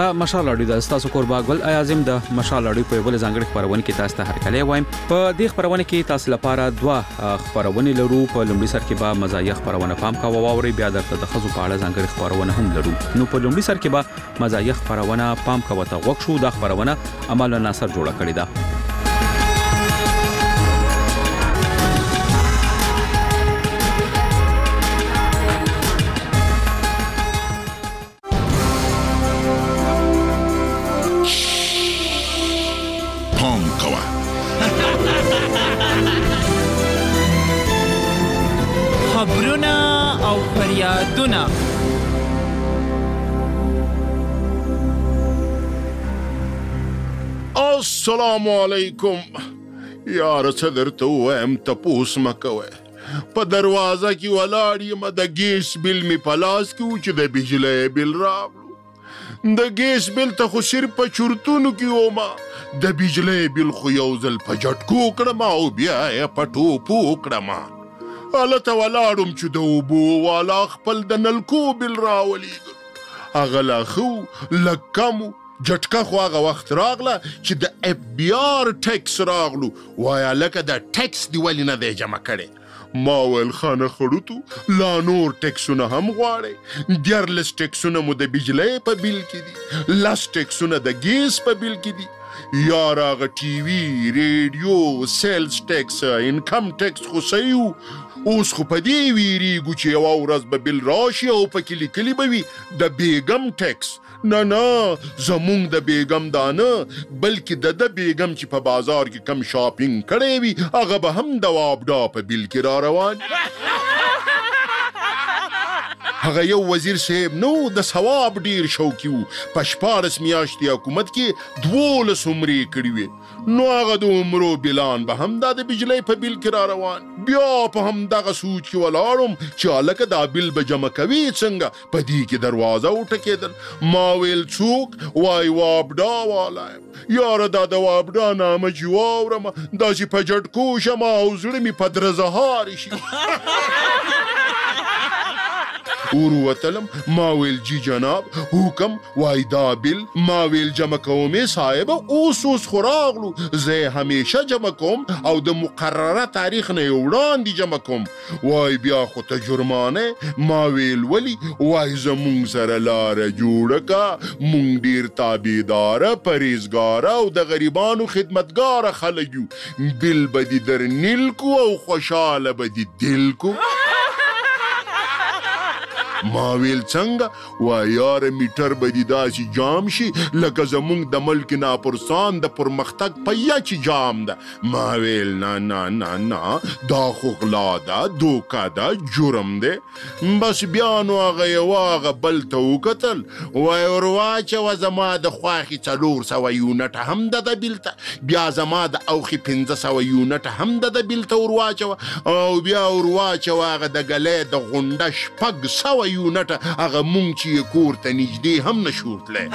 دا مشال اړیو د تاسو کوربا ګل اعظم د مشال اړیو په ول ځانګړي خبرونه کې تاسو ته هرکلی وایم. په دې خبرونه کې تاسو لپاره دوه خبرونه لرو. په لومړي سر کې به مزایه خبرونه پام کا واوري، بیا درته د خزو په اړه ځانګړي خبرونه هم لرو. نو په لومړي سر کې به مزایه خبرونه پام کا وته وښ شو. دا خبرونه عمل ناصر جوړه کړې ده. خبرونه او فریادونه السلام علیکم. یار څه درته ووایم تپوس مه کوئ. په دروازه کې ولاړ یم، د ګیس بل مې په لاس کې و چې د بجلۍ بل راغلو. د ګیس بل ته خو صرف په چورتونو کې ومه، د بجلۍ بل خو یو ځل په جټکو کړم او بیا یې په ټوپو کړم. هلته ولاړم چې د اوبو والا خپل د نلکو بل راولېږل. هغه لا ښه لږ کم و. جټکه خو هغه وخت راغله چې د اف بي آر ټیکس راغلو. وایه لکه د ټیکس دې ولې نه دی جمع کړی؟ ما ویل خانه خړوتو لا نور ټیکسونه هم غواړئ؟ 14 ټیکسونه مو د بجلۍ په بیل کې دي، 10 ټیکسونه د ګیس په بیل کې دي. یار هغه ټي وي، ریډیو، سیلز ټیکس، انکم ټیکس خو صحیح و. اوس خو په دې ویریږو چې یوه ورځ به بل راشي او پکې لیکلي به وي د بیګم ټیکس. نه زمونږ د بیګم دا نه، بلکې د بیګم چې په بازار کې کم شاپینګ کړی وي هغه به هم د وابډا په بیل کې را روان. هغه یو وزیر صاحب نو د ثواب ډیر شوقي و. په 14 میاشتې حکومت کې 12 عمرې کړي وې. نو هغه د عمرو بلان به هم دا د بجلۍ په بیل کې را روان. بیا په همدغه سوچ کې ولاړم چې هلکه دا بیل به جمع کوي څنګه؟ په دې کې دروازه وټکېدل. ما ویل څوک؟ وای وابډا والا یم. یاره دا د وابډا نامه چې واورم داسې په جټکو شم او زړه مې په درزهار شي. وروتلم. ما ویل جی جناب حکم. وای دا بیل. ما ویل جمع کومې صاحبه اوس خو راغلو، زه همیشه جمع کوم او د مقرره تاریخ نه یې وړاندې جمع کوم. وای بیا خو ته جرمانه. ما ویل ولی؟ وای زمونږ سره لاره جوړه که، مونږ ډیر تابعداره، پرهیزګاره او د غریبانو خدمتګاره خلک یو. بیل به دې در نیل کو او خوشحاله به دې دل کو. ما ویل څنګه؟ وای یاره میټر به دې داسې جام شي لکه زمونږ د ملک ناپرسان د پرمختګ پیا چې جام ده. ما ویل نه دا خو غلا ده، دوکه ده، جرم ده. بس بیا نو هغه یوه هغه بل ته وکتل. وای ورواچوه زما د خواښې 400 یونټه هم ده د بیل ته، بیا زما د اوښې 500 یونټه هم ده د بیل ته ورواچوه، او بیا ورواچوه هغه د ګلۍ د غونډه 600 یونټه، هغه مونږ چې یې کور ته نږدې هم نشو تلی.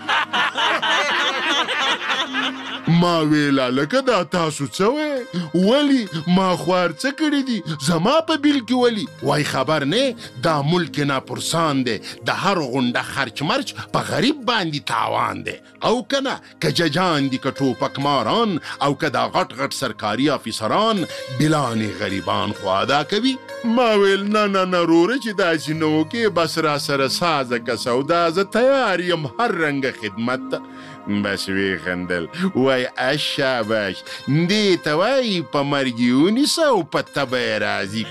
ما ویل هلکه دا تاسو څه وی؟ ولي ما خوار څه کړي دي زما په بیل کې ولي؟ وای خبر نه، دا ملک ناپرسان دی، د هر غونډه خرچ مرچ په غریب باندې تاوان دی. او کنه که ججان دي، که ټوپک ماران، او که دا غټ سرکاري افیسران، بلانې غریبان خو ادا کوي. ما ویل نه روره چې داسې نه وکې، بس را سره سازه که سودا، زه تیار یم هر رنګه خدمت ته. بس وی خندل. وای اشاباش دې ته وایي په مرګ یې ونیسه او په تبه یې راضي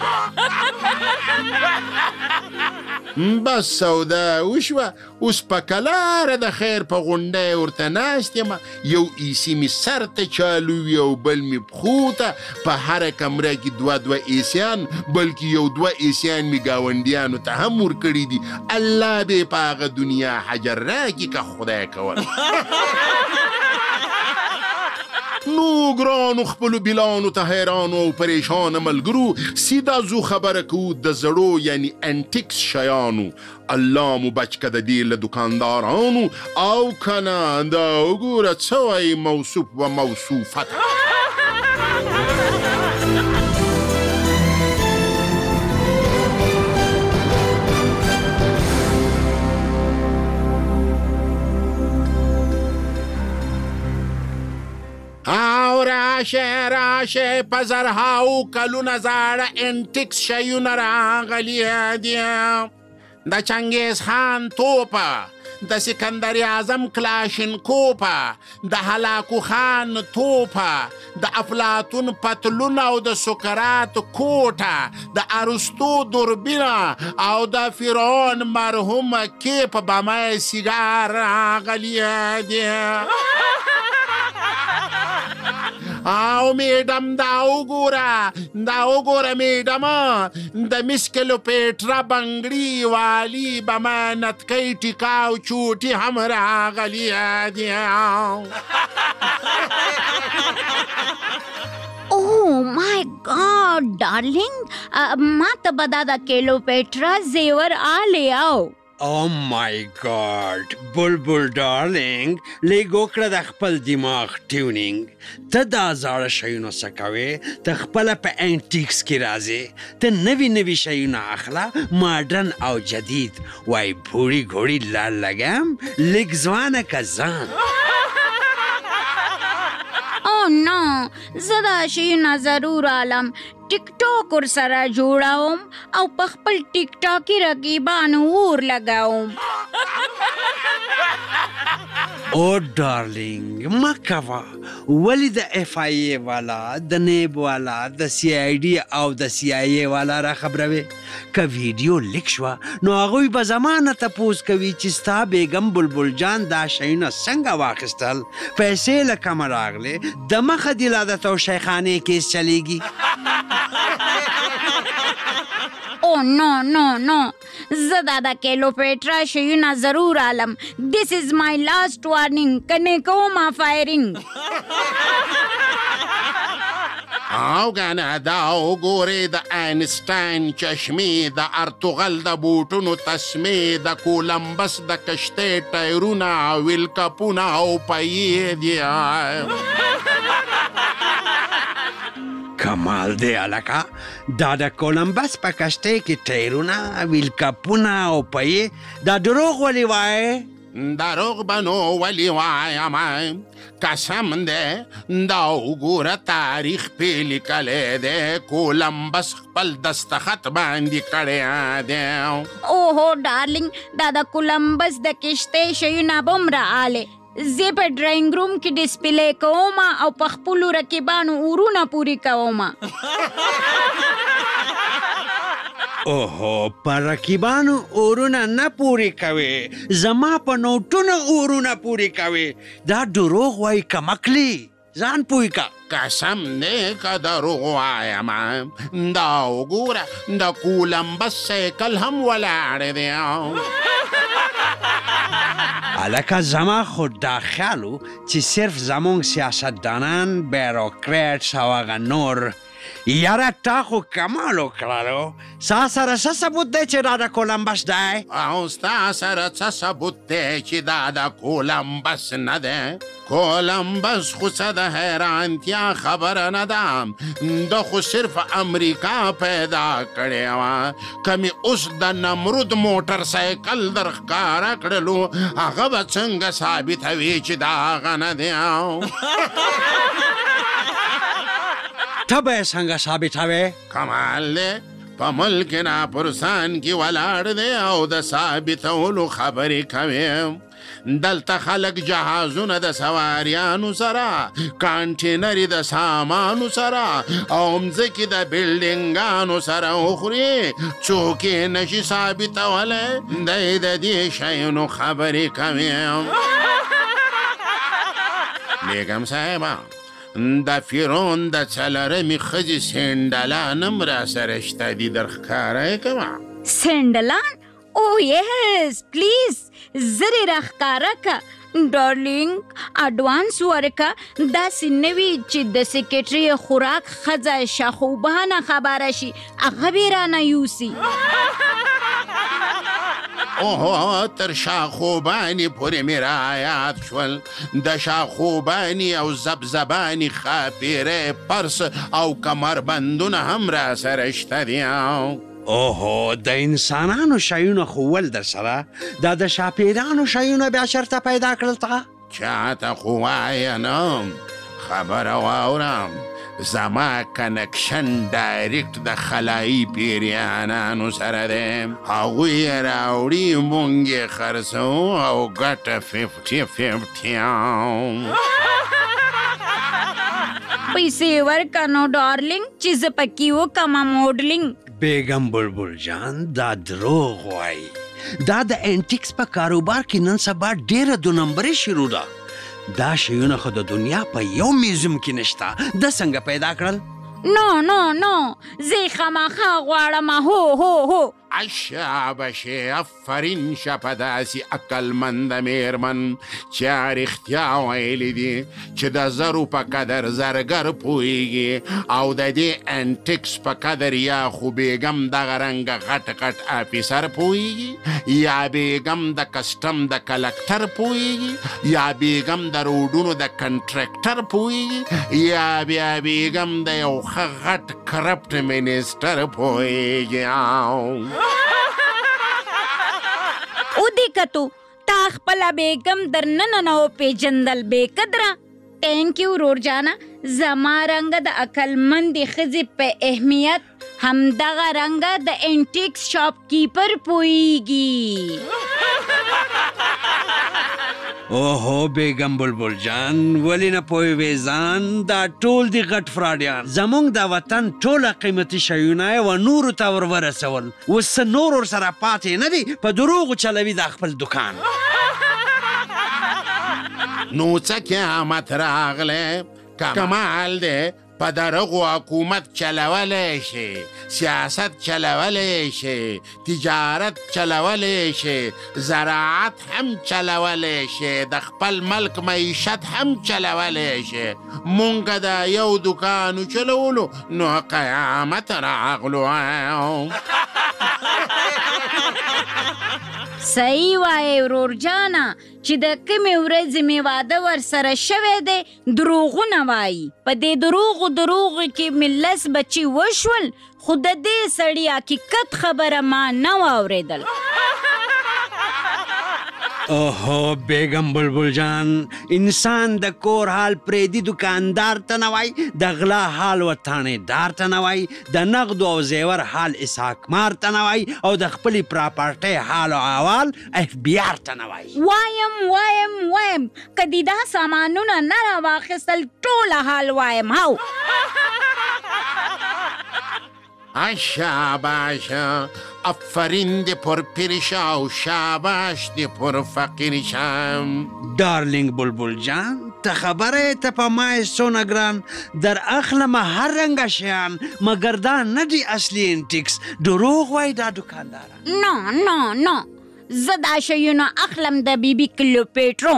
کړه. بس سودا وشوه. اوس په کلاره د خیر په غونډه ورته ناست یم، یو ایسي مې سر ته چالو وي او بل مې پښو ته. په هره کمره کې 2 ایسیان، بلکې یو 2 ایسیان مې ګاونډیانو ته هم ورکړي دي. الله به په هغه دنیا حجر راکړي که خدای کول. نو ګرانو خپلو بلانو ته حیرانو او پریشانه ملګرو، سیده زو خبره کوو د زړو یعنی انټیکس شیانو. الله مو بچ که د دې له دکاندارانو، او کنه دا وګوره څه وایي موصوف و موصوفت. او راشه په زرهاو کلونه زاړه انټیکس شیونه راغلي دي. د چنګیز خان توپه، د سکندر اعظم کلاشینکوپه، د هلاکو خان توپه، د افلاطون پتلون او د سقراط کوټه، د ارسطو دوربینه او د فرعون مرحوم کیپ بمه سیګار راغلي دي. او میډم دا وګوره میډم، د مس کلوپیټرا بنګړي والی بمه نتکۍ ټیکاو چوټي هم راغلي دي. Oh my God, darling! ما ته به دا د کلوپیټرا زیور آلی آو. او مای گاډ بلبل ډارلینګ، لږ وکړه د خپل دماغ ټیونینګ. ته دا زاړه شیونه څه کوې؟ ته خپله په انټیکس کې راځې، ته نوي شیونه اخله، ماډرن او جدید. وای بوړي ګوړي لال لګم، لږ ځوانه که ځان. او نو، زه دا شیونه ضرور آلم. ټیک ټاک ور سره جوړوم او په خپل ټیک ټاکي رقیبانو اور لګوم. او ډارلینګ مه کوه، ولې د اف آی ای والا، د نیب والا، د سی آی ډي او د سی آی ای والا را خبروي؟ که ویډیو لیک شوه نو هغوی به زما نه تپوس کوي چې ستا بیګم بلبل جان دا شیونه څنګه واخیستل، پیسې له کومه راغلې، د مخه دې لا د توشیخانې کیس چلیږي. او نو زه دا د کلوپیټرا شیونه ضرور آلم. This is my last warning. کنې کومه فایرینګ. او کنه دا وګورې د آینسټاین چشمې، د ارطغرل د بوټونو تسمې، د کولمبس د کشتۍ ټایرونه، ویل کپونه او پیې دي. کمال دی الکا، دا د کولمبس په کشتۍ کې ټایرونه، ویل کپونه او پیې، دا دروغ ولې وایې؟ دروغ به نو ولې وایم، قسم دی دا وګوره تاریخ پې لیکلی دی، کولمبس خپل دستخط باندې کړی دی. اوهو ډارلینګ، دا د کولمبس د کشتۍ شیونه به هم راآلې. زه په ډراینګ روم کې ډسپلی کوم او په خپلو رقیبانو اورونه پورې کوم. اوهو، په رقیبانو اورونه نه پورې کوې، زما په نوټونو اورونه پورې کوې. دا دروغ وایي کمکلي، ځان پوی کا. قسم دی که دروغ وایم، دا وګوره د کولمبس سایکل هم ولاړ دی. الکه زما خو دا خیال و چې صرف زمونږ سیاستدانان، بیروکریټس او هغه نور. یاره تا خو کمال وکړلو، ستا سره څه ثبوت دی چې دا د کولمبس دی؟ او ستا سره څه ثبوت دی چې دا د کولمبس نه دی؟ کولمبس خو څه د حیرانتیا خبره نه ده، ده خو صرف امریکا پیدا کړې وه. که مې اوس د نمرود موټر سایکل در ښکاره کړلو، هغه به څنګه ثابتوي چې دا هغه نه دی؟ ته به یې څنګه ثابتوې؟ کمال دی، په ملک ناپرسان کې ولاړ دی او د ثابتولو خبرې کوي. دلته خلک جهازونه د سواریانو سره، کانټینري د سامانو سره او مځکې د بلډینګانو سره وخوري، څوک یې نشي ثابتولی. دی د دې شیانو خبرې کوي. بیګم صاحبه، د فرعون د څلرمې ښځې سینډلان هم را سره شته دي، در ښکاره یې کومه. سینډلان؟ او یس پلیز زر یې راښکاره که. ډارلینګ اډوانس ورکه، داسې نه وي چې د سیکرټري خوراک ښځه شاخوبانه خبره شي، هغه به یې رانه یوسي. اوهو، تر شاخوباني پورې مې رایاد شول، د شاخوباني او زبزباني خاپیرې، پرس او کمربندونه هم را سره شته دي. اوهو، د انسانانو شیونه خو ول در سره، دا د شاپیرانو شیونه بیا چېرته پیدا کړل تا؟ چاته خو وایه نه، خبره واورم زما کنکشن ډایرکټ د خلایي پیریانانو سره دی هغوی یې راوړي مونږ یې خرڅوو او ګټه 50-50 پیسې ورکه نو ډارلینګ چې زه پکې وکړم موډلینګ. بیگم بلبل جان دا دروغ وایي. دا د انټیکس په کاروبار کې نن سبا ډېره 2 نمبرې شروع ده. دا شیونه خو د دنیا په یو میوزیم کې نشته. د څنګه پیدا کړل؟ نو زه خامخا غواړم. هو شاباشې افرین شه په داسې عقلمنده میرمن چې رښتیا ویلي دي چې د زرو په قدر زرګر پوهیږي او د دې انټیکس په قدر یا خو بیګم دغه رنګه غټ افیسر پوهیږي یا بیګم د کسټم د کلکټر پوهیږي یا بیګم د روډونو د کنټراکټر پوهیږي یا بیا بیګم د یو ښه غټ کرپټ منیسټر پوهیږي. او دې کتو تا خپله بیګم در ننه نه وپېژندل بې قدره. تینک یو ورور جانه. زما رنګه د عقلمندې ښځې په اهمیت همدغه رنګه د انټیکس شاپ کیپر پوهیږي. اوهو بیگم بلبل جان ولی نه پوهیږې ځان دا ټول دي غټ فراډیان. زمونږ د وطن ټوله قیمتي شیونه یې و نورو ته ورسول. اوس څه نور ورسره پاتې نه دي په دروغو چلوي دا خپل دکان. نو څه قیامت راغلی کمال دی په دغو حکومت چلولی شي سیاست چلولی شي تجارت چلولی شي زراعت هم چلولی شي د خپل ملک معیشت هم چلولی شي. مونږ د یو دکانو چلولو نو قیامت راغلو. صحیح وایې ورور جانه چې د کمې ورځې مې واده ورسره شوی دی دروغونه وایي. په دې دروغو کې مې 10 بچي وشول خو د دې سړي حقیقت خبره ما نه واورېدل. اوهو بیگم بلبل جان انسان د کور حال پریدي دکاندار ته نه وایي د غلا حال وطانېدار ته نه وایي د نغدو او زیور حال اسحاقمار ته نه وایي او د خپلې پراپرټۍ حال او احوال FBI ته نه وایي. وایم که دې دا سامانونه نه راواخیستل ټوله حال وایم. هاو شاباشه افرین دی پر پیرشا و شاباش دی پر فقیرشم. ډارلینګ بلبل جان ته خبره ته په ما څونه ګران در اخلمه هر رنګه شیان مګر دا نه دي اصلي انټیکس. دروغ وایي دا دکانداره. نو زه دا شیونه اخلم د بیبي کلوپیټرو.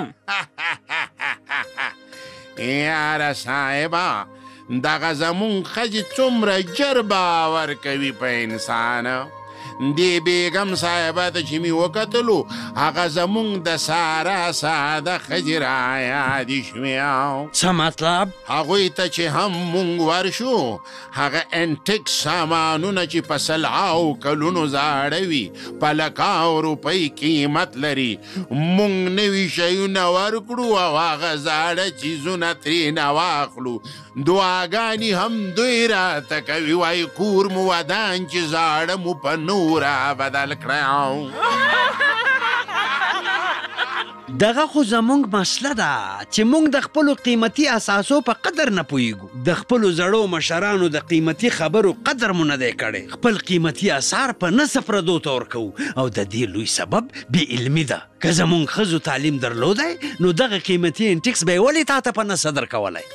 یاره صاحبه دغه زمون ښځې څومره ژر باور کوي په انسان. دې بیګم صاحبه ته چې مې وکتلو هغه زمونږ د ساره ساده ښځې رایادې شوې. څه مطلب؟ هغوی ته چې هم مونږ ورشو هغه انټیک سامانونه چې په 100 کلونو زاړه وي په لکاو روپۍ قیمت لري مونږ نوي شیونه ورکړو او هغه زاړه چیزونه ترېنه واخلو. دعاګانې هم دوی راته کوي وایي کور مو ودان چې زاړه مو په نوره بدل کړی. دغه خو زمونږ مسله ده چې مونږ د خپلو قیمتي اساسو په قدر نه پوهیږو. د خپلو زړو مشرانو د قیمتي خبرو قدر مو نه دی کړی. خپل قیمتي اثار په نصف پردو ته ورکوو او د دې لوی سبب بې علمي ده. که زمونږ ښځو تعلیم درلودی نو دغه قیمتي انټیکس به یې ولې تا ته په نسه درکولی؟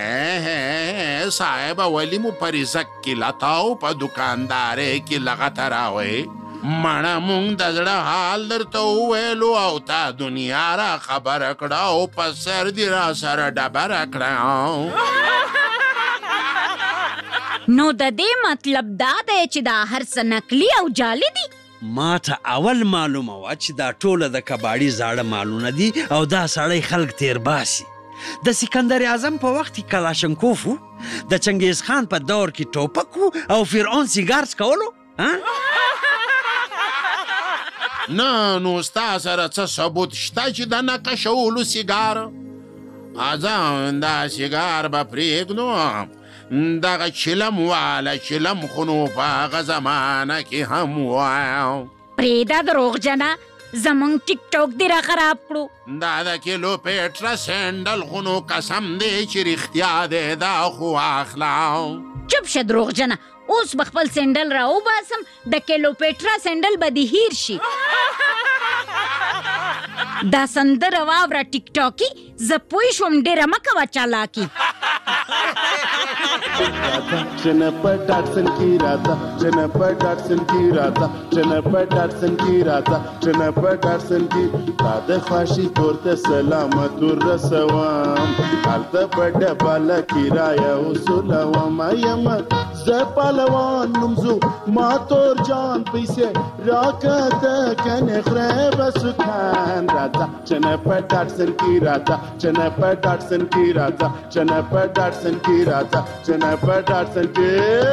صاحبه ولې مو په رزق کې لتا او په دکاندارۍ کې لغته راوئ؟ مړه مونږ د زړه حال درته وویلو او تا دنیا را خبره کړه او په سر دې را سره ډبره کړه. نو د دې مطلب دا دی چې دا هر څه نقلي او جعلي دي؟ ما ته اول معلومه وه چې دا ټوله د کباړي زاړه مالونه دي او دا سړی خلک تیر باسي. د سکندر اعظم په وخت کې کلاشنکوف و، د چنګیز خان په دور کې ټوپک و او فرعون سیګار څکولو. نه نو ستا سره څه ثبوت شته چې د نقشولو سیګار؟ ازان دا سیگار به پریږدو دغه چلم والا چلم خو نو په هغه زمانه کې هم وایم پرېږده دروغجنه زمونږ ټیک ټاک دې را خراب کړو دا د کیلوپیټرا سینډل خو نو قسم دی چې رښتیا دی دا خو اخلم چپ شه دروغجنه اوس به خپل سینډل را وباسم د کیلوپیټرا سینډل به دې هیر شي دا سندره واوره ټیک ټاکي زه پوه شوم ډېره مه کوه چالاکي Jennifer Dodson की राता Jennifer Dodson की राता Jennifer Dodson की राता Jennifer Dodson की तादे ख्वाशी तोरते सलामत रसवाम हालत बड़े बाला किराया उसुलवाम आयम زپالوان نمزو ما تور جان پیسه راکت کنه خراب سکان راتا Jennifer Dodson کی راتا Jennifer Dodson کی راتا Jennifer Dodson کی راتا Jennifer Dodson की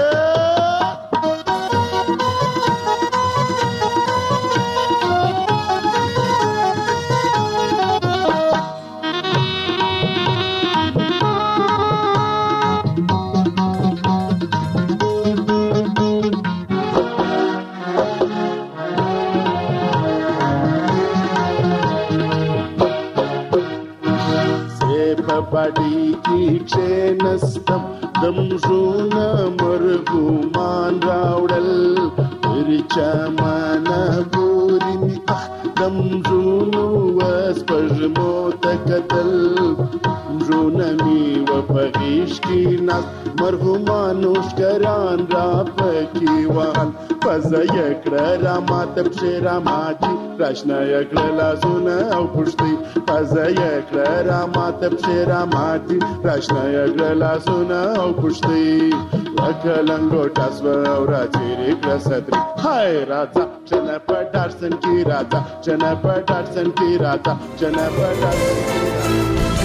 बाडी की चेनस्तम दमजून मरगुमान रावडल रिचमान बोरिनी दमजून वस्पजमो तकतल दमजूनमी वपगीश की नास मरगुमानुश करान रापकी वाहन فزایکړه را ماته پښې را ماتي راشنا یکړه لاسونه او پښتۍ فزایکړه را ماته پښې را ماتي راشنا یکړه لاسونه او پښتۍ لکه لنګوټه سوه او راڅېرې کړه ستري های راځه Jennifer Dodson کی راځه Jennifer Dodson کی راځه Jennifer Dodson کی راځه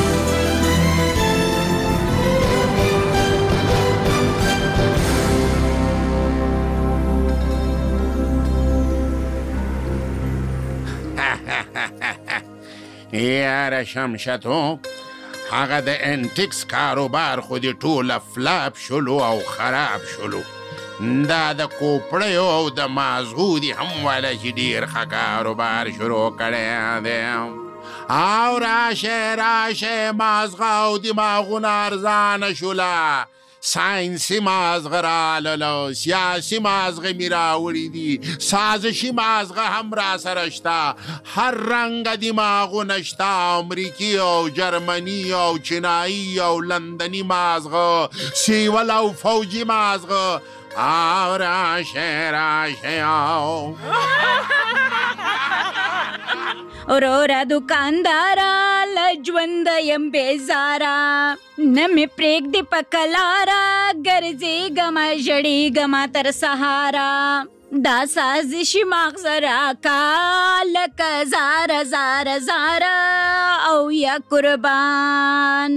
یاره شمشتو هغه د انټیکس کاروبار خو دې ټوله فلاپ شلو او خراب شلو دا د کوپړیو او د مازغو دي هم والا چې ډېر ښه کاروبار شروع کړی دی او راشه مازغه او دماغونه ارزانه شوله ساینسي مازغه راغلله سیاسي مازغه مې راوړي دي سازشي مازغه هم راسره شته هر رنګه دماغونه شته امریکي او جرمني او چینایي او لندني مازغه سیول او فوجي مازغه او راشه او اورورا دکاندارا لجوند یم بیزارا نمی پریږدي په کلارا ګرځېږمه ژړېږمه تر سهارا دا سازشي ماغزه راکا لکه زاره او یا قربان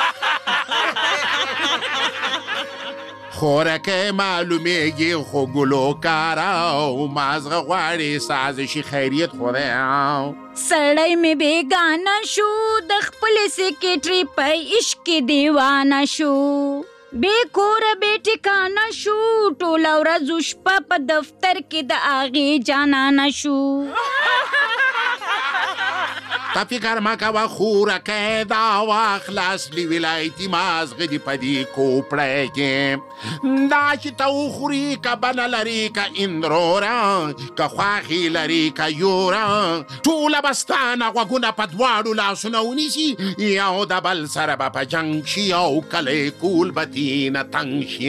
خورکه معلومیږي خو ګلوکاره او مازغه غواړي سازشي خیریت خوره سړی مې بېګانه شو د خپلې سیکیټري په عشق کې دیوانه شو بې کوره بې ټکانه شو ټوله ورځ شپه په دفتر کې د هغې جانانه شو تا فکر مه کوه خورکه دا واخله اصلي ولایتي مازغه دي په دې کوپړی کې دا چې ته وخوري که بنه لري که اندروره که خواښې لري که یوره ټوله به ستانه غوږونه په دواړو لاسونه ونیسي یو د بل سره به په جنګ شي او کله یې کول به تینه تنګ شي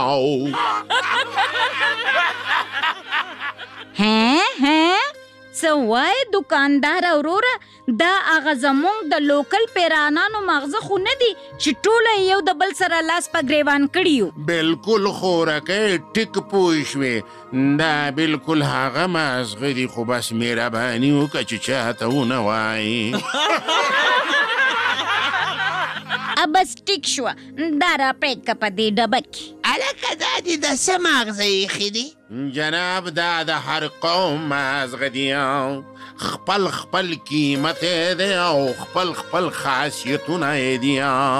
څه وایې دکاندار وروره دا هغه زموږ د لوکل پیرانانو مغزه خو نه دي چې ټوله یو د بل سره لاس په ګریوان کړي یو بلکل خورکه ټیک پوه شوې دا بلکل هغه مازغه دي خو بس مهرباني وکړه چې چاته ونه وایي اب بس ټیک شوه دا را پرېږده په دې ډبه کې. هلکه دا دې د څه ماغزه ایښي دي؟ جناب دا د هر قوم مازغه دي خپل خپل قیمت دی او خپل خپل خاصیتونه یې دي.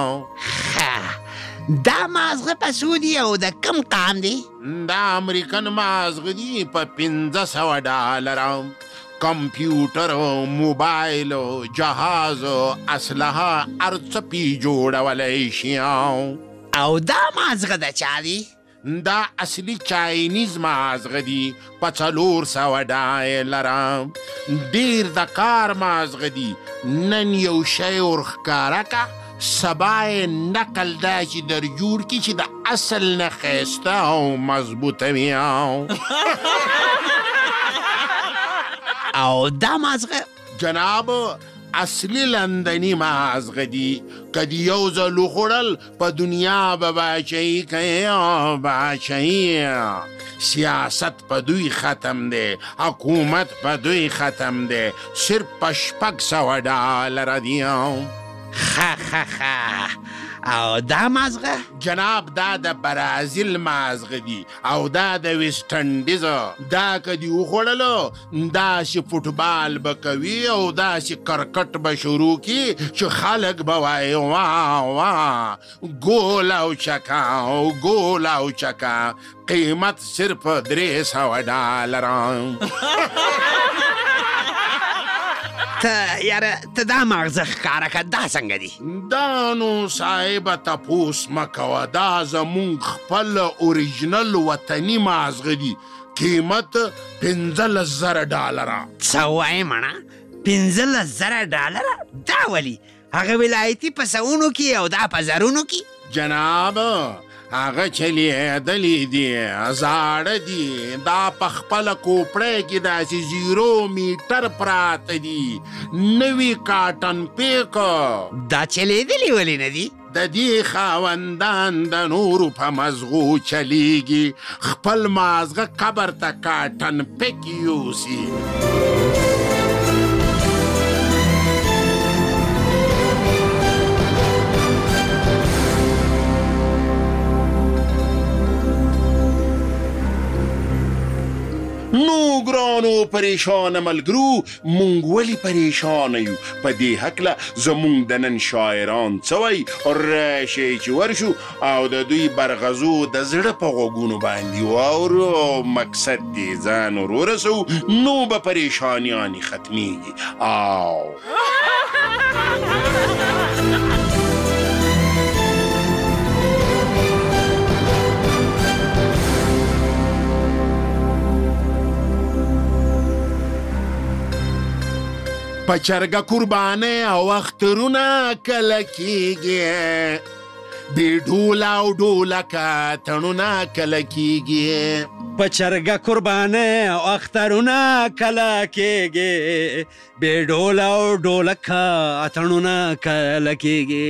دا مازغه په څو دي او د کوم قام دی؟ دا امریکن مازغه دي په $500. کمپیوټر موبایل جهاز اسلحه هر څه پې جوړولی شي. او دا مازغه د چا دی؟ دا اصلي چاینیز مازغه دي په $400. ډیر د کار مازغه دي. نن یو شی ورښکاره که سبا یې نقل دا چې در جوړ کړي چې د اصل نه ښایسته او مضبوطه وي. او دا مازغه جناب اصلي لندني مازغه دي که د یو ځل وخوړل په دنیا به باچهي کوي او باچهي. سیاست په دوی ختم دی حکومت په دوی ختم دی صرف په $600 دي. او دا مازغه؟ جناب دا د برازیل مازغه دي او دا د ویسټ انډیز. دا که دې وخوړلو داسې فوټبال به کوي او داسې کرکټ به شروع کړي چې خلک به وایي واه واه ګول او چکا او ګول او چکا. قیمت صرف $300. ته دا مغزه ښکاره که دا څنګه دي؟ دا نو صاحبه تپوس مه کوه دا زمونږ خپل اوریجنل وطني مازغه دي. قیمت $15,000. څه وایې مړه؟ $15,000؟ دا ولي؟ هغه ولایتي په سوونو کې او دا په زرونو کې؟ جناب هغه چلیدلي دي زاړه دي. دا په خپله کوپړی کې داسې 0 میټر پراته دي. نوي کاټن پیک. دا چلیدلي ولې نه دي؟ د دې خاوندان د نورو په مزغو چلیږي. خپل مازغه قبر ته کاټن پیک یوسي. نو ګرانو پریشانه ملګرو مونږ ولې پریشانه یو په دې هکله زمونږ د نن شاعران څه وایي راشئ چې ورشو او د دوی برغزو د زړه په غوږونو باندې واورو او مقصد دې ځان ور ورسو نو به پریشانیانې ختمیږي. او په چرګه قربانه او اخترونه کله کیږي. بې ډوله او ډولکه تڼونه کله کیږي. په چرګه قربانه او اخترونه کله کیږي. بې ډوله او ډولکه تڼونه کله کیږي.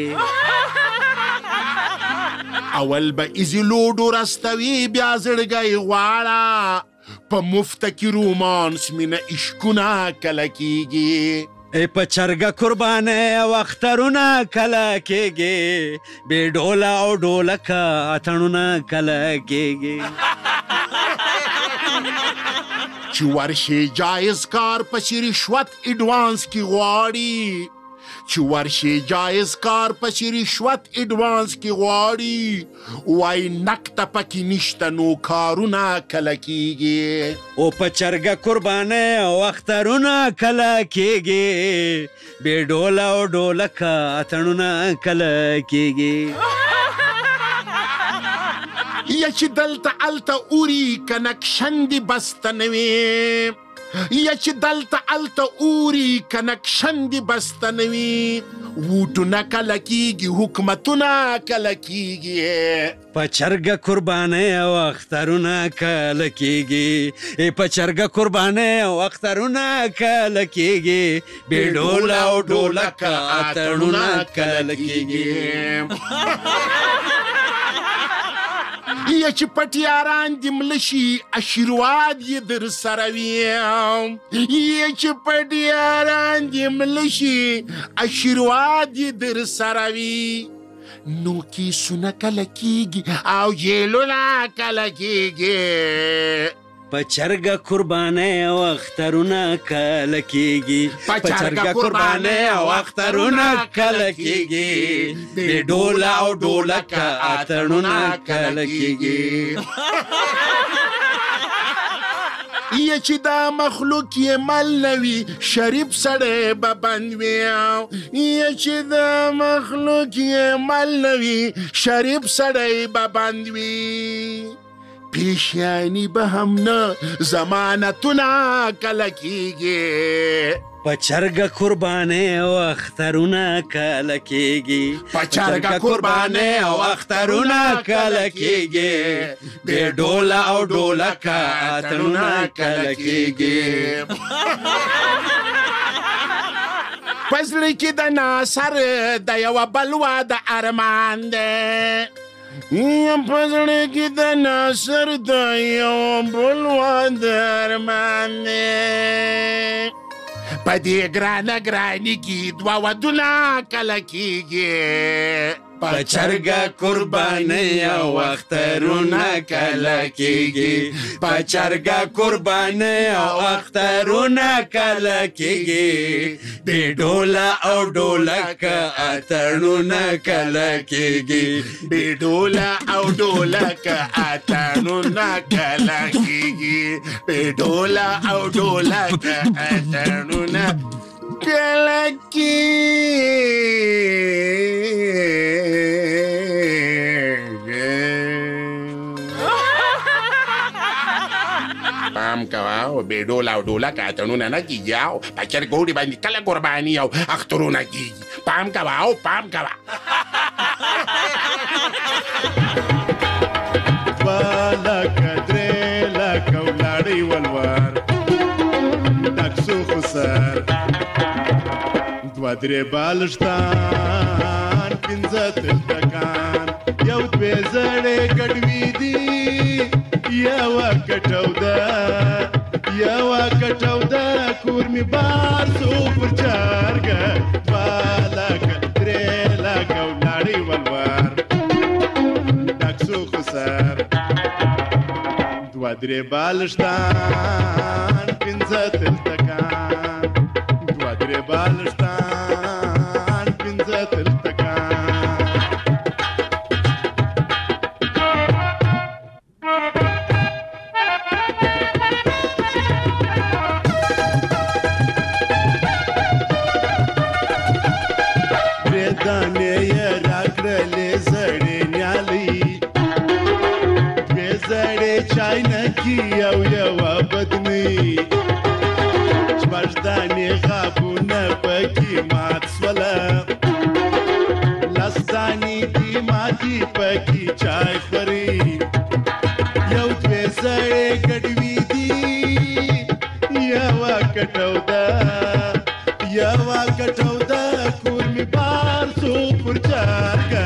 اول به ایزي لوډو رستوي بیا زړګی غواړه. په مفته کې رومانس مینه عشقونه کله کیږي. په چرګه قربانه او اخترونه کله کیږي. بې ډوله او ډولکه اتڼونه کله کیږي. چې ورشي جایز کار پسې رشوت اډوانس کې غواړي. چې ورشي جایز کار پسې رشوت اډوانس کې غواړي. وای نقطه پکې نشته نو کارونه کله کیږي. او په چرګه قربانه او اخترونه کله کیږي. بې ډوله او ډولکه اتڼونه کله کیږي. یا چې دلته الته اوري کنکشن دې بسته نه وي. یا چې دلته الته اوري کنکشن دې بسته نه وي. ووټونه کله کیږي حکومتونه کله کیږي. په چرګه قربانه او اخترونه کله کیږي. په چرګه قربانه او اخترونه کله کیږي. بې ډوله او ډولکه اتڼونه کله کیږي. یا چې پټیاران دې مړه شي آشیرواد یې در سره وي. یا چې پټیاران دې مړه شي آشیرواد یې در سره وي. نو کیسونه کله کیږي او جیلونه کله کیږي په چرګه قربانۍ او اخترونه کله کیږي په چرګه قربانۍ او اخترونه کله کیږي د ډول او ډولک اتڼونه کله کیږي یا چې دا مخلوق یې مل نوي شریف سړی به بند وي یا چې دا مخلوق یې مل نوي شریف سړی به بند وي پیشیانی به هم نه ضمانتونه کله کیږي په چرګه قربانۍ او اخترونه کله کیږي په چرګه قربانۍ او اخترونه کله کیږي بې ډوله او ډولک اتڼونه کله کیږي په زړه کې د ناصر د یوه بلوا د ارمان دی په زړه کې د ناصر د یوه بلوا د ارمان دی په دې ګرانه ګراني کې دوه ودونه کله کیږي په چرګه قربانۍ او اخترونه کله کیږي په چرګه قربانۍ او اخترونه کله کیږي بې ډوله او ډولک اتڼونه کله کیږي بې ډوله او ډولک اتڼونه کله کیږي بې ډوله او ډولک اتڼونه کله پام کوه او بې ډوله او ډولک اتڼونه نه کیږي او په چرګوړي باندې کله قرباني او اخترونه کیږي پام کوه او پام کوه لکه درې لکه ولاړې ولور ډک سوخ سر دوه درې بالشتان پنځه تلتکان یو دوې زړې ګډوي دي یوه کټو ده کور مې بار سو پر چارګه لکه درې لکه ولاړې ولور ډک سوخ سر دوه درې بالشتان پنځه تلتکان دوه درې بالشتان پنځه تلتکان درې دانې یې راکړلې زړې نیالۍ زړې چاینکي او یوه بدنۍ شپږ دانې غابونه پکې مات سوله لس دانې دي ماتې پکې چای خوري یو دوې زړې ګډوي دي یوه کټو ده کور مې بار سو پر چارګه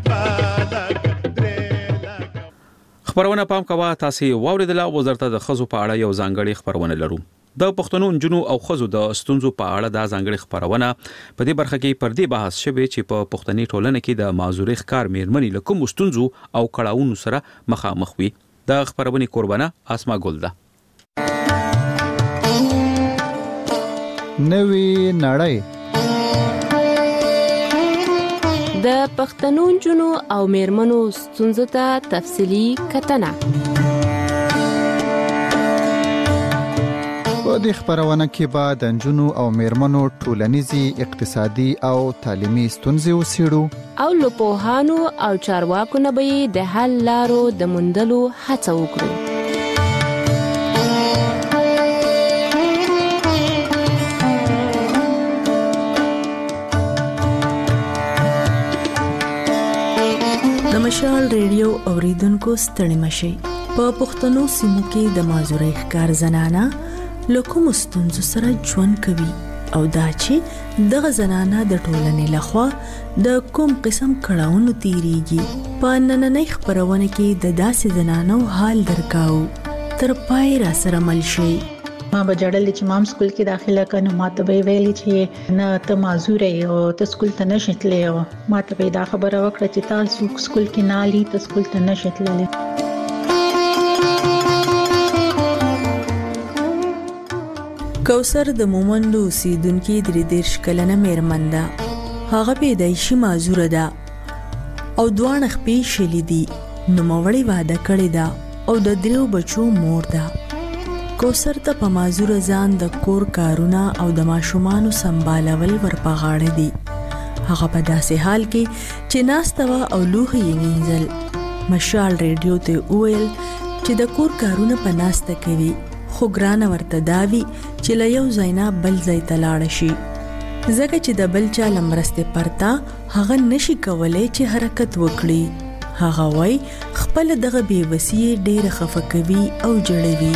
خبرونه پام کوه تاسو واوریدله وزارت د خزو په اړه یو ځانګړي خبرونه لرو د پښتنو نجونو او خزو د ستونزو په اړه دا ځانګړي خبرونه په دې برخه کې پر دې بحث شوه چې په پښتني ټولنه کې د معذوري ښکار میرمنې له کوم ستونزو او کړهونو سره مخامخ وي د خبرونه قربانه اسما ګل ده نوې نړۍ د پښتنو نجونو او میرمنو ستونزو ته تفصیلي کتنه په دې خبرونه کې به د نجونو او میرمنو ټولنیزي اقتصادي او تعلیمي ستونزې وڅېړو او له پوهانو او چارواکو نه به د حل لارو د موندلو هڅه وکړو مشال ریډیو اوریدونکو ستړي مشي په پښتنو سیمو کې د معذوري ښکار زنانه لکه مستونزو سره ژوند کوي او دا چې دغه زنانه د ټولنې لخوا د کوم قسم کړهونو تیریږي په نننۍ خبرونه کې د داسې زنانو حال درکاو تر پای را سره مل شي ما به جړل چې مام سکول کې داخله کنه ما ته به ویلي چې نه ته معذور یې او ته سکول ته نشتلې او ما ته به دا خبره وکړه چې تاسو سکول کې نه لې ته سکول ته نشتلې. کوثر د مومندو اوسیدونکې 33 کلنه میرمن ده. هغه پیدایشي معذوره ده او دوه خپې شلې دي. نوموړې واده کړې ده او د 3 بچو مور ده. کوثر ته په معذوره ځان د کور کارونه او د ماشومانو سمبالول ورپغاړه دي. هغه په داسې حال کې چې ناسته وه او لوښي یې وینځل مشال ریډیو ته وویل چې د کور کارونه په ناسته کوي، خو ګرانه ورته دا وي چې له یو ځای نه بل ځای ته لاړه شي، ځکه چې د بل چا له مرستې پرته هغه نشي کولی چې حرکت وکړي. هغه وایي خپله دغه بېوسي یې ډېره خفه کوي او جړوي.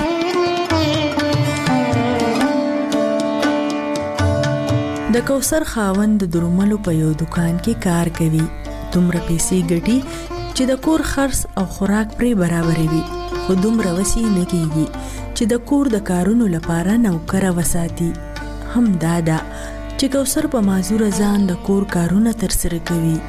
د کوثر خاوند د دروملو په یو دکان کې کار کوي. دومره پیسې ګټي چې د کور خرڅ او خوراک پرې برابروي، خو دومره وسې نه کېږي چې د کور د کارونو لپاره نوکره وساتي. هم دا ده چې کوثر په معذوره ځان د کور کارونه ترسره کوي.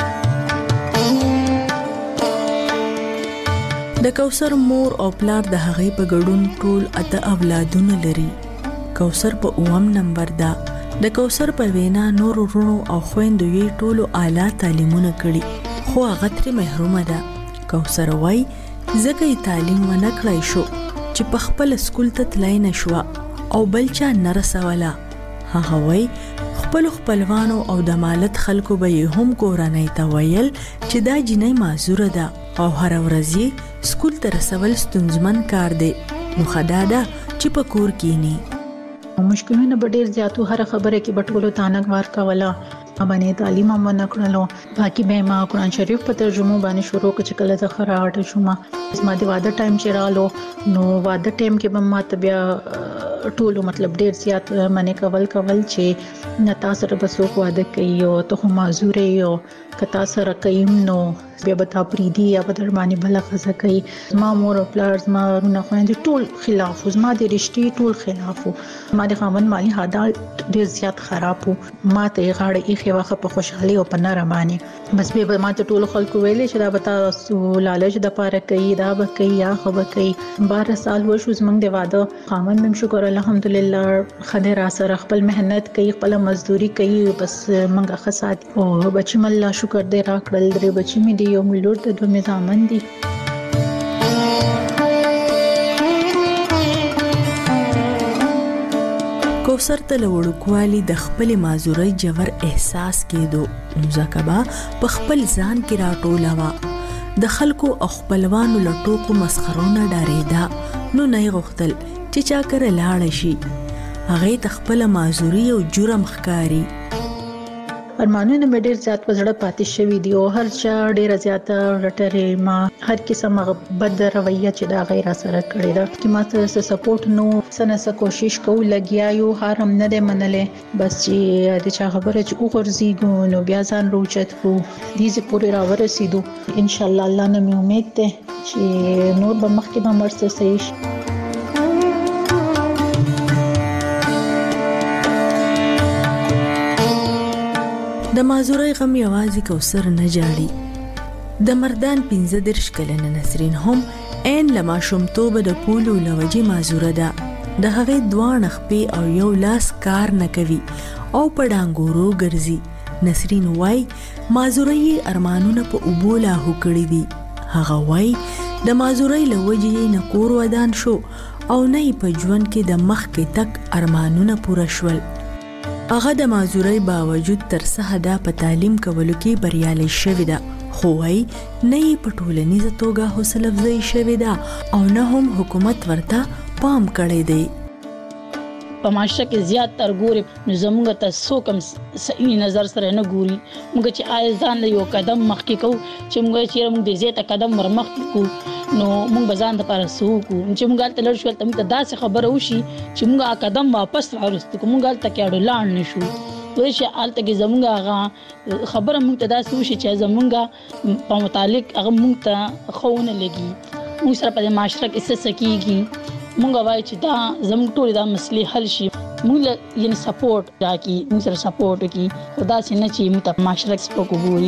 د کوثر مور او پلار د هغې په ګډون ټول 8 اولادونه لري. کوثر په 9 نمبر ده. د کوثر په وینا نور ورونو او خويندو یې ټولو اعلی تعلیمونه کړي، خو هغه ترې محرومه ده. کوثر وایي ځکه یې تعلیم ونه کړی شو چې په خپل سکول ته تلای نه شوه او بل چا نه رسوله. هغه وایي خپلو خپلوانو او د مالت خلکو به یې هم کورنۍ ته ویل چې دا جینۍ معذوره ده او هره ورځ یې سکول ته رسول ستونزمن کار دی، نو ښه دا ده چې په کور کینی. مشکلونه به ډېر زیاتو، هر خبره کې به ټولو تانګوار کوله، باندې تعلیم هم ونه کړلو. باقي به ما قرآن شریف په ترجمه باندې شروع کړ چې کله زه خراټ شوم. زما د واده ټایم چې رالو نو واده ټایم کې به ما ته بیا ټولو مطلب ډېر زیات منې کول چې نه تاسو سره به څوک واده کوي او ته خو معذور یې او که تاسو سره کوي نو بیا به تا پریدي یا به در باندې بله ښځه کوي. زما مور او پلار زما وروڼه خویندې ټول خلاف وو، زما د رشتې ټول خلاف وو. ما د خاوند مالي حالات ډېر زیات خراب وو. ما ته یې غاړه ایښې وه په خوشحالۍ او په نره باندې. بس بیا به ما ته ټولو خلکو ویلې چې دا به تاسو لالچ دپاره کوي، دا به کوي یا ښه به کوي. 12 سال وشو زموږ د واده. خاوند هم شکر الحمدلله ښه دی راسره، خپل محنت کوي، خپله مزدوري کوي، بس موږ ښه ساتي. او بچي مې الله شکر دی راکړل، 3 بچي مې دي، یو مې لور ده، 2 مې زامن دي. کوثر ته له وړوکوالي د خپلې معذورۍ ژور احساس کېدو، نو ځکه به په خپل ځان کې راټوله وه. د خلکو او خپلوانو له ټوکو مسخرو نه ډارېده، نو نه یې غوښتل چې چا کره لاړه شي. هغې ته خپله معذوري او جرم ښکاري. ارمانونه مې ډېر زیات په زړه پاتې شوي دي او هر چا ډېره زیاته رټرې ما هر قسم هغه بد رویه چې دا غیر سره کړې ده چې ما سره څه سپورټ نو څه کوشش کوو لګیا یو هر هم نه دی منلې، بس چې د چا خبره چې وغورځېږو نو بیا ځان روچت کړو دې پورې راورسېدو. انشاءالله الله نه مې امید دی چې نور به مخکې به مرسته صحیح شي. د معذورۍ غم یوازې کوثر نه جاړي. د مردان 15 کلنه نسرین هم عین له ماشومتوبه د پولو له وجې معذوره ده. د هغې 2 خپې او یو لاس کار نه کوي او په ډانګورو ګرځي. نسرین وای معذورۍ یې ارمانونه په اوبو لاهو کړي دي. هغه وای د معذورۍ له وجې نه کور ودان شو او نه یې په ژوند کې د مخکې تک ارمانونه پوره شول. هغه د معذورۍ باوجود تر څه حده په تعلیم کولو کې بریالی شوې ده، خو وایي نه یې په ټولنیزه توګه حوصله افزایي شوې ده او نه هم حکومت ورته پام کړی دی. په معاشره کې زیات تر ګوري نو زموږ ته څوک هم صحیح نظر سره نه ګوري. موږ چې آیا ځان له یو قدم مخکې کوو چې موږ چېرې موږ د زیاته قدم ور مخکې کوو نو موږ به ځان دپاره څه وکړو چې موږ هلته لړ شو هلته موږ ته داسې خبره وشي چې موږ قدم واپس راوروسته کړو، موږ هلته کې اړو لاړ نه شو. وایي چې هلته کې زموږ هغه خبره موږ ته داسې وشي چې زموږ په متعلق هغه موږ ته ښه ونه لګي. موږ سره په دې معاشره کې څه کېږي مونږ وایو چې دا زموږ ټول دا مسلې حل شي مونږ یعنی سپورټ راکړي موږ سره سپورټ وکړي خدا سي نه چې موږ ته معاشره سپورټ وګوري.